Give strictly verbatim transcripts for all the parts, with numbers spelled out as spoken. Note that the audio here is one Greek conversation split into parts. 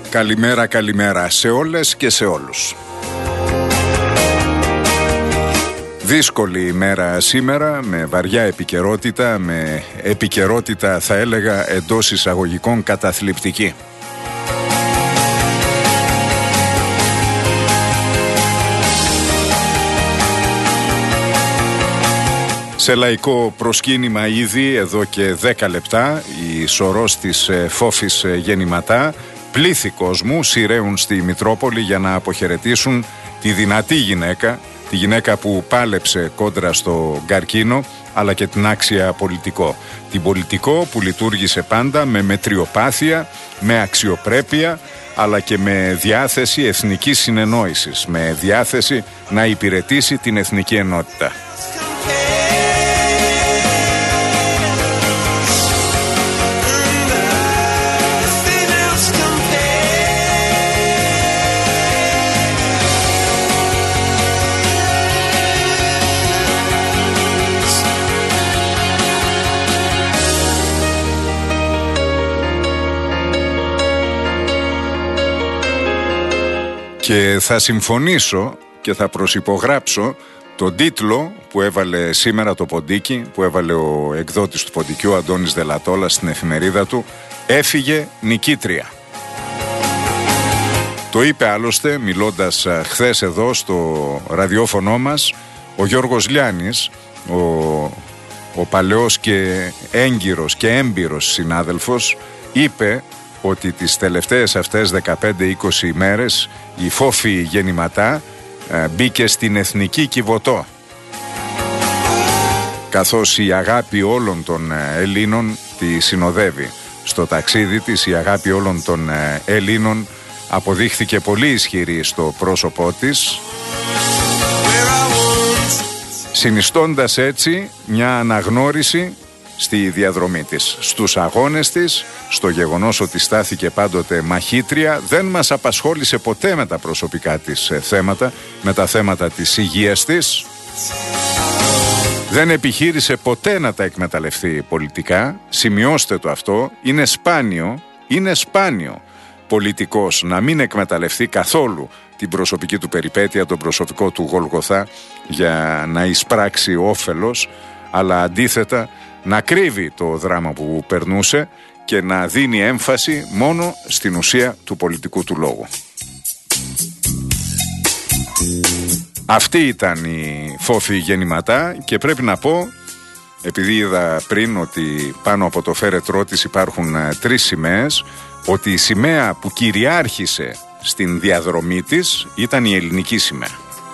Καλημέρα, καλημέρα σε όλες και σε όλους. Δύσκολη ημέρα σήμερα, με βαριά επικαιρότητα, με επικαιρότητα θα έλεγα εντός εισαγωγικών καταθλιπτική. Σε λαϊκό προσκύνημα ήδη εδώ και δέκα λεπτά η σωρός της Φόφης γεννηματά, πλήθη κόσμου σειραίουν στη Μητρόπολη για να αποχαιρετήσουν τη δυνατή γυναίκα, τη γυναίκα που πάλεψε κόντρα στο καρκίνο, αλλά και την άξια πολιτικό. Την πολιτικό που λειτουργήσε πάντα με μετριοπάθεια, με αξιοπρέπεια, αλλά και με διάθεση εθνικής συνεννόησης, με διάθεση να υπηρετήσει την εθνική ενότητα. Και θα συμφωνήσω και θα προσυπογράψω τον τίτλο που έβαλε σήμερα το Ποντίκι, που έβαλε ο εκδότης του Ποντικιού, Αντώνης Δελατόλας, στην εφημερίδα του, «Έφυγε νικήτρια». Το είπε άλλωστε μιλώντας χθες εδώ στο ραδιόφωνο μας ο Γιώργος Λιάνης, ο, ο παλαιός και έγκυρος και έμπειρος συνάδελφος, είπε ότι τις τελευταίες αυτές δεκαπέντε είκοσι ημέρες η Φόφη γεννηματά ε, μπήκε στην εθνική Κιβωτό, καθώς η αγάπη όλων των Ελλήνων τη συνοδεύει. Στο ταξίδι της η αγάπη όλων των Ελλήνων αποδείχθηκε πολύ ισχυρή στο πρόσωπό της, συνιστώντας έτσι μια αναγνώριση στη διαδρομή της, στους αγώνες της, στο γεγονός ότι στάθηκε πάντοτε μαχήτρια. Δεν μας απασχόλησε ποτέ με τα προσωπικά της θέματα, με τα θέματα της υγείας της. Δεν επιχείρησε ποτέ να τα εκμεταλλευτεί πολιτικά. Σημειώστε το αυτό, είναι σπάνιο, είναι σπάνιο πολιτικός να μην εκμεταλλευτεί καθόλου την προσωπική του περιπέτεια, τον προσωπικό του Γολγοθά για να εισπράξει όφελος, αλλά αντίθετα να κρύβει το δράμα που περνούσε και να δίνει έμφαση μόνο στην ουσία του πολιτικού του λόγου. Αυτή ήταν η Φόφη γεννηματά και πρέπει να πω, επειδή είδα πριν ότι πάνω από το φέρετρό της υπάρχουν τρεις σημαίες, ότι η σημαία που κυριάρχησε στην διαδρομή της ήταν η ελληνική σημαία.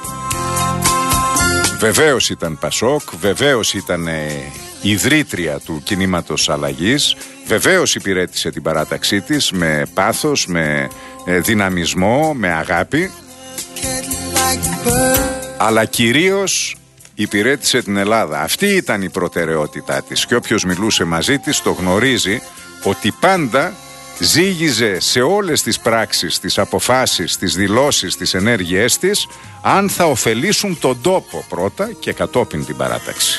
Βεβαίως ήταν Πασόκ, βεβαίως ήταν ιδρύτρια του κινήματος αλλαγής, βεβαίως υπηρέτησε την παράταξή της με πάθος, με δυναμισμό, με αγάπη, αλλά κυρίως υπηρέτησε την Ελλάδα. Αυτή ήταν η προτεραιότητά της και όποιος μιλούσε μαζί της το γνωρίζει ότι πάντα ζήγιζε σε όλες τις πράξεις, τις αποφάσεις, τις δηλώσεις, τις ενέργειές της αν θα ωφελήσουν τον τόπο πρώτα και κατόπιν την παράταξη.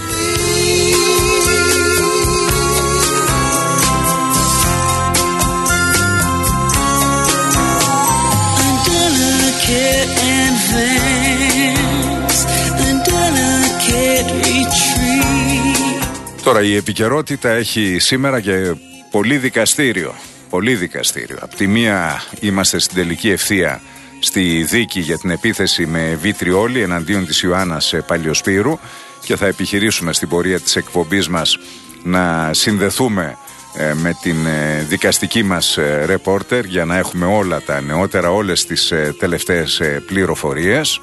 Τώρα η επικαιρότητα έχει σήμερα και πολύ δικαστήριο. Πολύ δικαστήριο. Απ' τη μία είμαστε στην τελική ευθεία στη δίκη για την επίθεση με βιτριόλι εναντίον της Ιωάννας Παλιοσπύρου και θα επιχειρήσουμε στην πορεία της εκπομπής μας να συνδεθούμε ε, με την ε, δικαστική μας ε, ρεπόρτερ για να έχουμε όλα τα νεότερα, όλες τις ε, τελευταίες ε, πληροφορίες.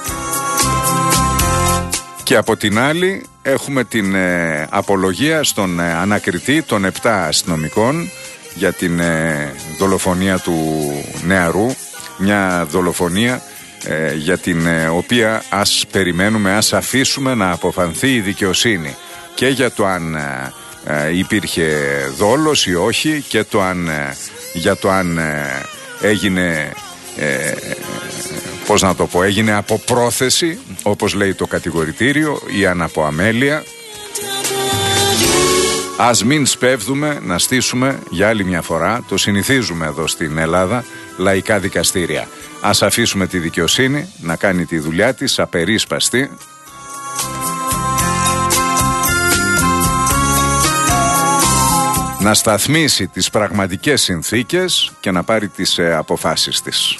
Και από την άλλη έχουμε την ε, απολογία στον ε, ανακριτή των επτά αστυνομικών για την ε, δολοφονία του νεαρού, μια δολοφονία ε, για την ε, οποία ας περιμένουμε, ας αφήσουμε να αποφανθεί η δικαιοσύνη και για το αν ε, ε, υπήρχε δόλος ή όχι και το αν, ε, για το αν ε, έγινε ε, πώς να το πω, έγινε από πρόθεση όπως λέει το κατηγορητήριο ή αν από αμέλεια. Ας μην σπέβδουμε να στήσουμε για άλλη μια φορά, το συνηθίζουμε εδώ στην Ελλάδα, λαϊκά δικαστήρια. Ας αφήσουμε τη δικαιοσύνη να κάνει τη δουλειά της απερίσπαστη. Να σταθμίσει τις πραγματικές συνθήκες και να πάρει τις ε, αποφάσεις της.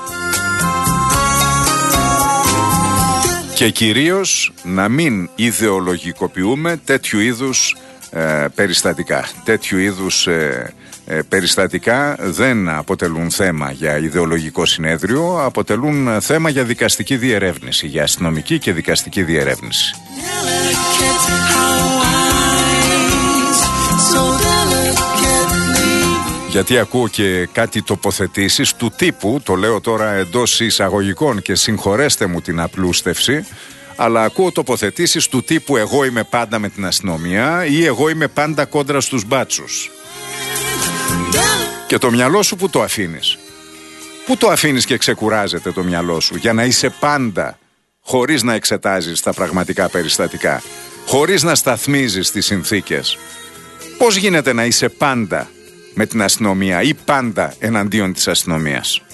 Και κυρίως να μην ιδεολογικοποιούμε τέτοιου είδους ε, περιστατικά. Τέτοιου είδους ε, ε, περιστατικά δεν αποτελούν θέμα για ιδεολογικό συνέδριο, αποτελούν θέμα για δικαστική διερεύνηση, για αστυνομική και δικαστική διερεύνηση. Γιατί ακούω και κάτι τοποθετήσεις του τύπου, το λέω τώρα εντός εισαγωγικών και συγχωρέστε μου την απλούστευση, αλλά ακούω τοποθετήσεις του τύπου εγώ είμαι πάντα με την αστυνομία ή εγώ είμαι πάντα κόντρα στους μπάτσους. Και το μυαλό σου που το αφήνεις? Πού το αφήνεις και ξεκουράζεται το μυαλό σου για να είσαι πάντα χωρίς να εξετάζεις τα πραγματικά περιστατικά, χωρίς να σταθμίζεις τις συνθήκες? Πώς γίνεται να είσαι πάντα με την αστυνομία ή πάντα εναντίον της αστυνομίας?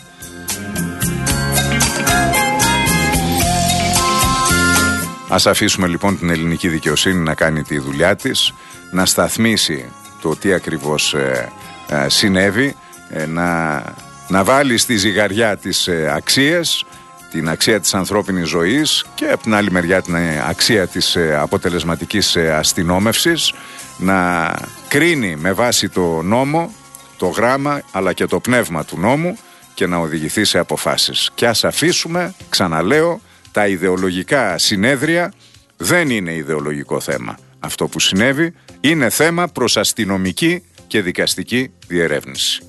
Ας αφήσουμε λοιπόν την ελληνική δικαιοσύνη να κάνει τη δουλειά της, να σταθμίσει το τι ακριβώς ε, ε, συνέβη, ε, να, να βάλει στη ζυγαριά τις ε, αξίες, την αξία της ανθρώπινης ζωής και από την άλλη μεριά την αξία της ε, αποτελεσματικής ε, αστυνόμευσης, να κρίνει με βάση το νόμο, το γράμμα αλλά και το πνεύμα του νόμου και να οδηγηθεί σε αποφάσεις. Και ας αφήσουμε, ξαναλέω, τα ιδεολογικά συνέδρια. Δεν είναι ιδεολογικό θέμα. Αυτό που συνέβη είναι θέμα προς αστυνομική και δικαστική διερεύνηση.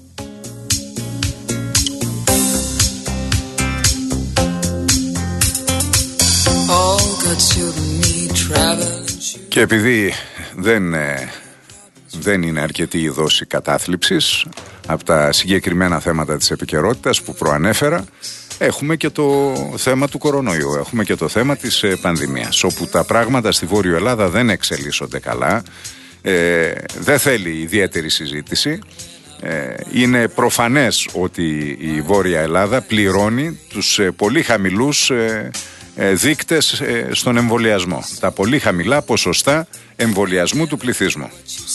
Και επειδή δεν, δεν είναι αρκετή η δόση κατάθλιψης από τα συγκεκριμένα θέματα της επικαιρότητας που προανέφερα, έχουμε και το θέμα του κορονοϊού, έχουμε και το θέμα της ε, πανδημίας, όπου τα πράγματα στη Βόρειο Ελλάδα δεν εξελίσσονται καλά, ε, δεν θέλει ιδιαίτερη συζήτηση. Ε, είναι προφανές ότι η Βόρεια Ελλάδα πληρώνει τους ε, πολύ χαμηλούς ε, ε, δείκτες ε, στον εμβολιασμό, τα πολύ χαμηλά ποσοστά εμβολιασμού του πληθυσμού.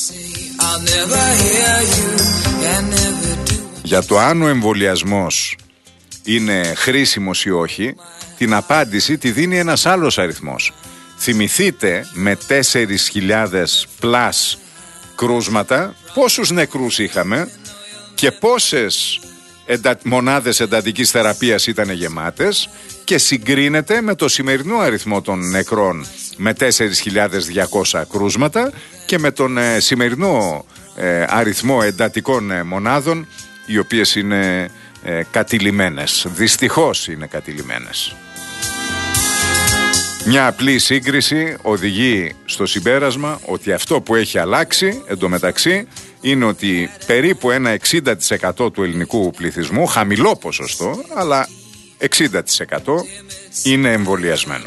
Για το αν ο εμβολιασμός είναι χρήσιμος ή όχι, την απάντηση τη δίνει ένας άλλος αριθμός. Θυμηθείτε με τέσσερις χιλιάδες πλας κρούσματα πόσους νεκρούς είχαμε και πόσες εντα... μονάδες εντατικής θεραπείας ήταν γεμάτες, και συγκρίνεται με το σημερινό αριθμό των νεκρών με τέσσερις χιλιάδες διακόσια κρούσματα και με τον ε, σημερινό ε, αριθμό εντατικών ε, μονάδων, οι οποίες είναι ε, κατηλημμένες. Δυστυχώς είναι κατηλημμένες. Μια απλή σύγκριση οδηγεί στο συμπέρασμα ότι αυτό που έχει αλλάξει εντωμεταξύ είναι ότι περίπου ένα εξήντα τοις εκατό του ελληνικού πληθυσμού, χαμηλό ποσοστό, αλλά εξήντα τοις εκατό είναι εμβολιασμένο.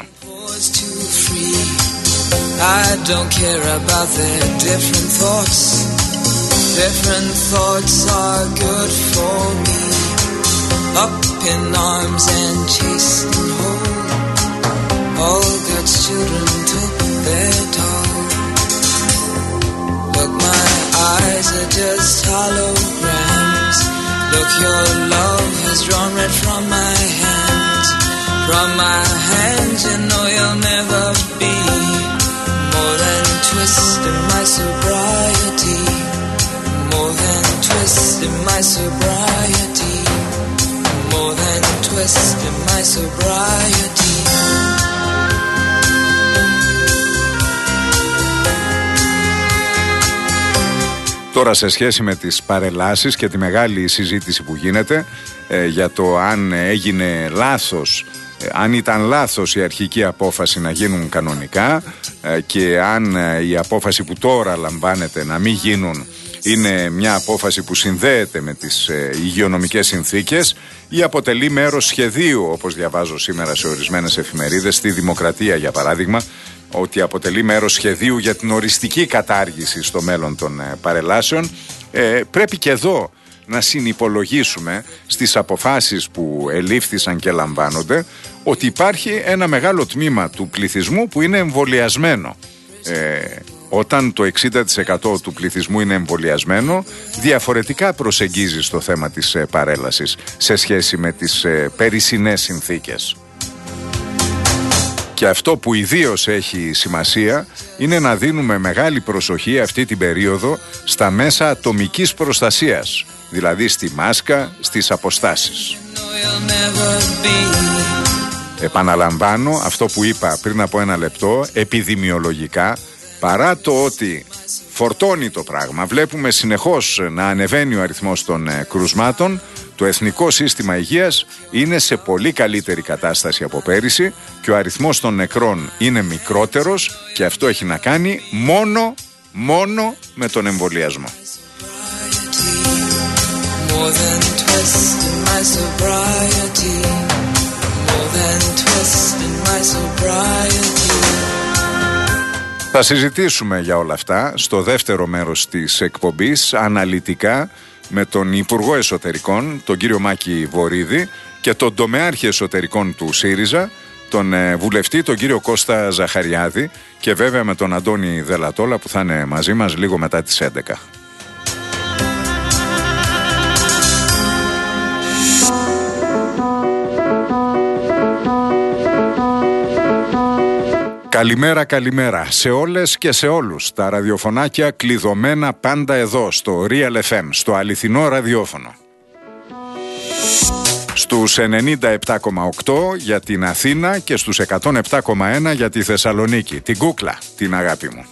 I don't care about their different thoughts. Different thoughts are good for me. Up in arms and chased and home. All God's children took their toll. Look, my eyes are just holograms. Look, your love has drawn red from my hands. From my hands, you know you'll never be more than twist in my sobriety. More than twist in my sobriety. More than twist in my sobriety. Τώρα, σε σχέση με τις παρελάσεις και τη μεγάλη συζήτηση που γίνεται ε, για το αν έγινε λάθος, ε, αν ήταν λάθος η αρχική απόφαση να γίνουν κανονικά ε, και αν ε, η απόφαση που τώρα λαμβάνεται να μην γίνουν είναι μια απόφαση που συνδέεται με τις ε, υγειονομικές συνθήκες ή αποτελεί μέρος σχεδίου, όπως διαβάζω σήμερα σε ορισμένες εφημερίδες, στη Δημοκρατία για παράδειγμα, ότι αποτελεί μέρος σχεδίου για την οριστική κατάργηση στο μέλλον των παρελάσεων. Ε, πρέπει και εδώ να συνυπολογίσουμε στις αποφάσεις που ελήφθησαν και λαμβάνονται ότι υπάρχει ένα μεγάλο τμήμα του πληθυσμού που είναι εμβολιασμένο. Ε, όταν το εξήντα τοις εκατό του πληθυσμού είναι εμβολιασμένο, διαφορετικά προσεγγίζει στο θέμα της ε, παρέλασης σε σχέση με τις ε, περισσινές συνθήκες. Και αυτό που ιδίως έχει σημασία είναι να δίνουμε μεγάλη προσοχή αυτή την περίοδο στα μέσα ατομικής προστασίας, δηλαδή στη μάσκα, στις αποστάσεις. Επαναλαμβάνω αυτό που είπα πριν από ένα λεπτό, επιδημιολογικά, παρά το ότι φορτώνει το πράγμα, βλέπουμε συνεχώς να ανεβαίνει ο αριθμός των ε, κρουσμάτων, το Εθνικό Σύστημα Υγείας είναι σε πολύ καλύτερη κατάσταση από πέρυσι και ο αριθμός των νεκρών είναι μικρότερος και αυτό έχει να κάνει μόνο, μόνο με τον εμβολιασμό. Θα συζητήσουμε για όλα αυτά στο δεύτερο μέρος της εκπομπής αναλυτικά με τον Υπουργό Εσωτερικών, τον κύριο Μάκη Βορίδη, και τον τομεάρχη εσωτερικών του ΣΥΡΙΖΑ, τον βουλευτή, τον κύριο Κώστα Ζαχαριάδη, και βέβαια με τον Αντώνη Δελατόλα που θα είναι μαζί μας λίγο μετά τις έντεκα. Καλημέρα, καλημέρα σε όλες και σε όλους. Τα ραδιοφωνάκια κλειδωμένα πάντα εδώ στο Real εφ εμ, στο αληθινό ραδιόφωνο. Στους ενενήντα επτά κόμμα οκτώ για την Αθήνα και στους εκατόν επτά κόμμα ένα για τη Θεσσαλονίκη. Την κούκλα, την αγάπη μου.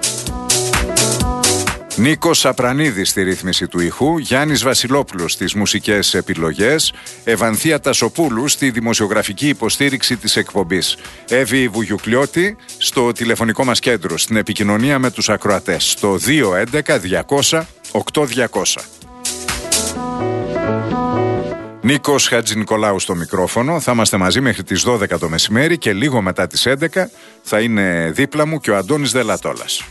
Νίκος Σαπρανίδης στη ρύθμιση του ήχου, Γιάννης Βασιλόπουλος στις μουσικές επιλογές, Ευανθία Τασοπούλου στη δημοσιογραφική υποστήριξη της εκπομπής, Εύη Βουγιουκλιώτη στο τηλεφωνικό μας κέντρο, στην επικοινωνία με τους ακροατές, στο δύο έντεκα διακόσια οκτώ διακόσια. Νίκος Χατζηνικολάου στο μικρόφωνο. Θα είμαστε μαζί μέχρι τις δώδεκα το μεσημέρι και λίγο μετά τις έντεκα θα είναι δίπλα μου και ο Αντώνης Δελατόλας.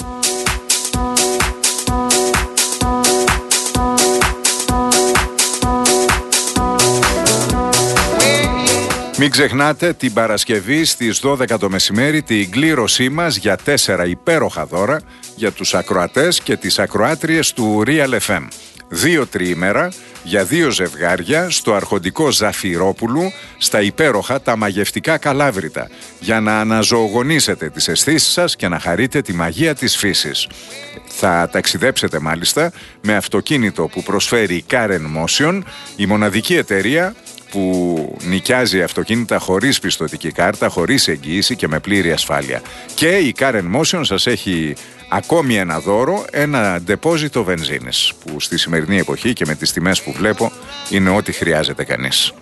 Μην ξεχνάτε την Παρασκευή στις δώδεκα το μεσημέρι την κλήρωσή μας για τέσσερα υπέροχα δώρα για τους ακροατές και τις ακροάτριες του Real εφ εμ. Δύο τριήμερα για δύο ζευγάρια στο αρχοντικό Ζαφυρόπουλου στα υπέροχα τα μαγευτικά Καλάβρητα, για να αναζωογονήσετε τις αισθήσεις σας και να χαρείτε τη μαγεία της φύσης. Θα ταξιδέψετε μάλιστα με αυτοκίνητο που προσφέρει η Karen Motion, η μοναδική εταιρεία που νοικιάζει αυτοκίνητα χωρίς πιστωτική κάρτα, χωρίς εγγύηση και με πλήρη ασφάλεια. Και η Karen Motion σας έχει ακόμη ένα δώρο, ένα ντεπόζιτο βενζίνης, που στη σημερινή εποχή και με τις τιμές που βλέπω είναι ό,τι χρειάζεται κανείς.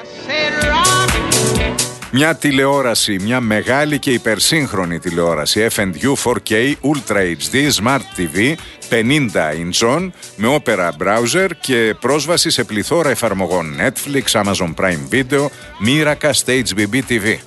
Μια τηλεόραση, μια μεγάλη και υπερσύγχρονη τηλεόραση εφ εντ γιου φορ κέι Ultra έιτς ντι Smart τι βι πενήντα ιντσών με Opera Browser και πρόσβαση σε πληθώρα εφαρμογών Netflix, Amazon Prime Video, Miracast, έιτς μπι μπι τι βι.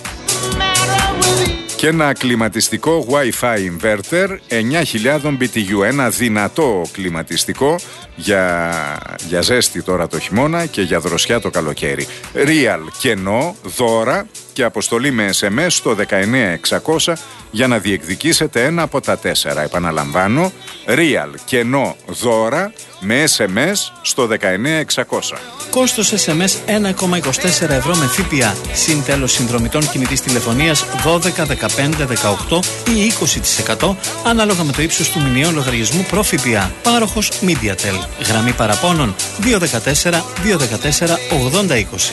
Και ένα κλιματιστικό Wi-Fi inverter εννιά χιλιάδες μπι τι γιου, ένα δυνατό κλιματιστικό για, για ζέστη τώρα το χειμώνα και για δροσιά το καλοκαίρι. Real κενό, δώρα και αποστολή με ες εμ ες στο δεκαεννιά εξακόσια για να διεκδικήσετε ένα από τα τέσσερα. Επαναλαμβάνω, Real κενό, δώρα με ες εμ ες στο δεκαεννιά εξακόσια. Κόστος ες εμ ες ένα κόμμα είκοσι τέσσερα ευρώ με ΦΠΑ. Συν τέλος συνδρομητών κινητής τηλεφωνίας δώδεκα, δεκαπέντε, δεκαοκτώ ή είκοσι τοις εκατό ανάλογα με το ύψος του μηνιαίου λογαριασμού προ ΦΠΑ. Πάροχος MediaTel. Γραμμή παραπώνων δύο ένα τέσσερα, δύο ένα τέσσερα, ογδόντα είκοσι.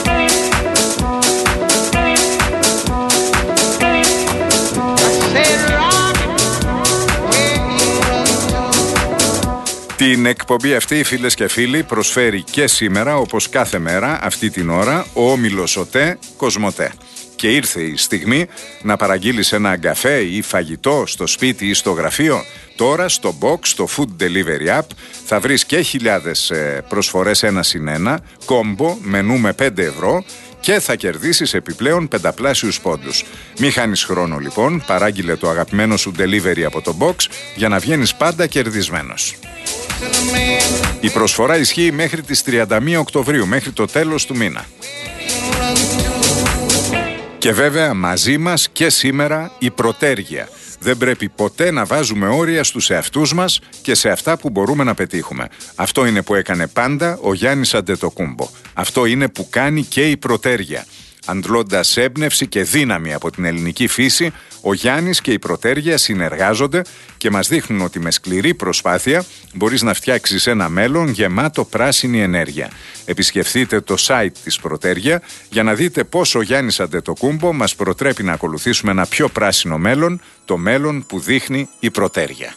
Say Την εκπομπή αυτή, φίλες και φίλοι, προσφέρει και σήμερα, όπως κάθε μέρα, αυτή την ώρα, ο όμιλος ΟΤΕ Κοσμοτέ. Και ήρθε η στιγμή να παραγγείλεις ένα καφέ ή φαγητό στο σπίτι ή στο γραφείο. Τώρα στο Box, στο Food Delivery App, θα βρεις και χιλιάδες προσφορές ένα συν ένα, κόμπο, μενού με πέντε ευρώ και θα κερδίσεις επιπλέον πενταπλάσιους πόντους. Μη χάνεις χρόνο λοιπόν, παράγγειλε το αγαπημένο σου delivery από το Box για να βγαίνεις πάντα κερδισμένος. Η προσφορά ισχύει μέχρι τις τριάντα μία Οκτωβρίου, μέχρι το τέλος του μήνα. Και βέβαια μαζί μας και σήμερα η προτέργεια. Δεν πρέπει ποτέ να βάζουμε όρια στους εαυτούς μας και σε αυτά που μπορούμε να πετύχουμε. Αυτό είναι που έκανε πάντα ο Γιάννης Αντετοκούμπο. Αυτό είναι που κάνει και η προτέργεια. Αντλώντας έμπνευση και δύναμη από την ελληνική φύση, ο Γιάννης και η προτέργεια συνεργάζονται και μας δείχνουν ότι με σκληρή προσπάθεια μπορείς να φτιάξεις ένα μέλλον γεμάτο πράσινη ενέργεια. Επισκεφτείτε το site της προτέργεια για να δείτε πώς ο Γιάννης Αντετοκούμπο μας προτρέπει να ακολουθήσουμε ένα πιο πράσινο μέλλον, το μέλλον που δείχνει η προτέργεια.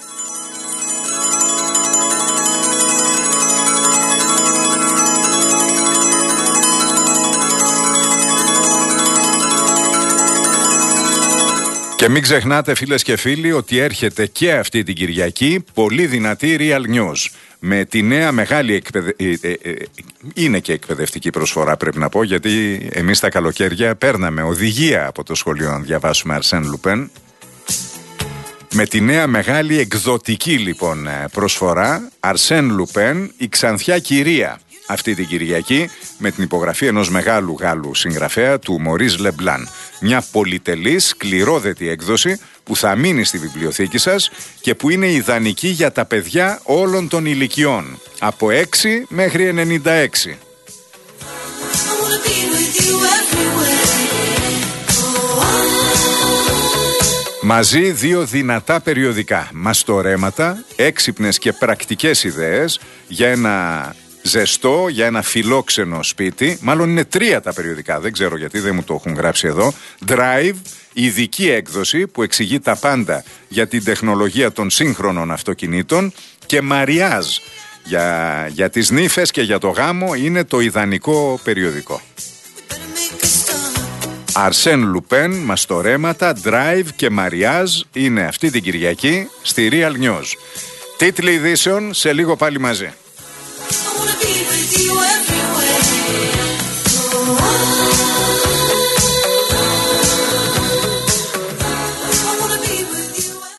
Και μην ξεχνάτε, φίλες και φίλοι, ότι έρχεται και αυτή την Κυριακή πολύ δυνατή Real News με τη νέα μεγάλη εκπαιδε... ε, ε, ε, είναι και εκπαιδευτική προσφορά, πρέπει να πω, γιατί εμείς τα καλοκαίρια παίρναμε οδηγία από το σχολείο να διαβάσουμε Αρσέν Λουπέν. Με τη νέα μεγάλη εκδοτική λοιπόν προσφορά, Αρσέν Λουπέν, η Ξανθιά Κυρία, αυτή την Κυριακή, με την υπογραφή ενός μεγάλου Γάλλου συγγραφέα, του Μωρίς Λεμπλάν. Μια πολυτελής, σκληρόδετη έκδοση που θα μείνει στη βιβλιοθήκη σας και που είναι ιδανική για τα παιδιά όλων των ηλικιών, από έξι μέχρι ενενήντα έξι. Μαζί δύο δυνατά περιοδικά, μαστορέματα, έξυπνες και πρακτικές ιδέες για ένα ζεστό, για ένα φιλόξενο σπίτι. Μάλλον είναι τρία τα περιοδικά, δεν ξέρω γιατί δεν μου το έχουν γράψει εδώ. Drive, ειδική έκδοση που εξηγεί τα πάντα για την τεχνολογία των σύγχρονων αυτοκινήτων. Και Mariage, για, για τις νύφες και για το γάμο, είναι το ιδανικό περιοδικό. Αρσέν Λουπέν, μαστορέματα, Drive και Mariage είναι αυτή την Κυριακή στη Real News. Τίτλοι ειδήσεων σε λίγο πάλι μαζί. I wanna be with you everywhere.